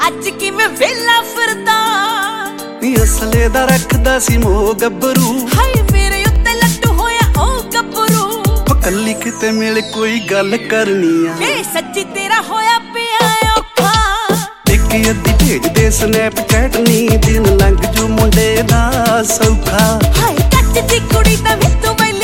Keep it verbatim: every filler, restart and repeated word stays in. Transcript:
ਅੱਜ ਕਿਵੇਂ ਵੇਲਾ ਫਿਰਦਾ ਨੀ ਅਸਲੇ ਦਾ ਰੱਖਦਾ ਸੀ ਮੋਹ ਗੱਭਰੂ ਹਾਏ ਮੇਰੇ ਉੱਤੇ ਲੱਟੂ ਹੋਇਆ ਉਹ ਗੱਭਰੂ ਕੱਲੀ ਕਿਤੇ ਮਿਲ ਕੋਈ ਗੱਲ ਕਰਨੀ ਆ ਵੇ ਸੱਚੀ ਤੇਰਾ ਹੋਇਆ ਪਿਆ ਔਖਾ ਇੱਕ ਅੱਧੀ ਭੇਜਦੇ ਸਨੈਪਚੈਟ ਨੀ ਦਿਨ ਲੰਘ ਜੂ ਮੁੰਡੇ ਦਾ ਸੌਖਾ ਹਾਏ ਕੱਚ ਦੀ ਕੁੜੀ ਤਾਂ ਵੀ ਤੂੰ